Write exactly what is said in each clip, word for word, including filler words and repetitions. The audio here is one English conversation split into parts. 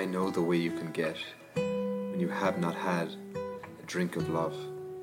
I know the way you can get when you have not had a drink of love.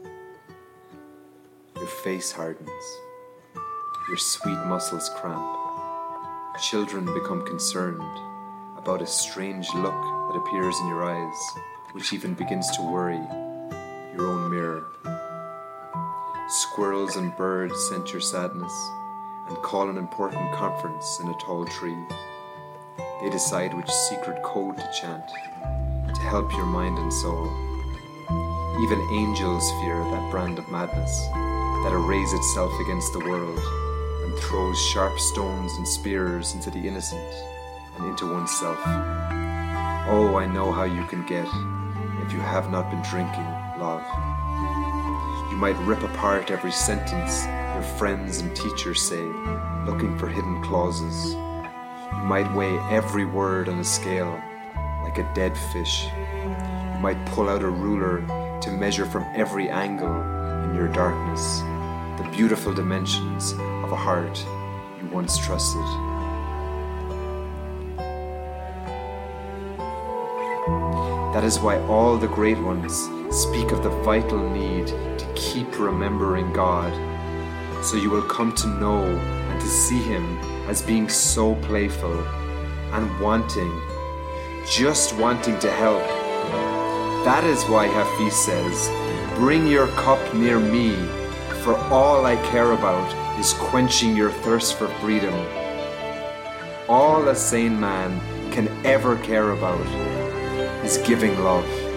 Your face hardens, your sweet muscles cramp. Children become concerned about a strange look that appears in your eyes, which even begins to worry your own mirror. Squirrels and birds scent your sadness and call an important conference in a tall tree. They decide which secret code to chant to help your mind and soul. Even angels fear that brand of madness that arrays itself against the world and throws sharp stones and spears into the innocent and into oneself. Oh, I know how you can get if you have not been drinking love. You might rip apart every sentence your friends and teachers say, looking for hidden clauses. You might weigh every word on a scale like a dead fish. You might pull out a ruler to measure from every angle in your darkness the beautiful dimensions of a heart you once trusted. That is why all the great ones speak of the vital need to keep remembering God, so you will come to know and to see Him as being so playful and wanting, just wanting to help. That is why Hafiz says, "Bring your cup near me, for all I care about is quenching your thirst for freedom." All a sane man can ever care about is giving love.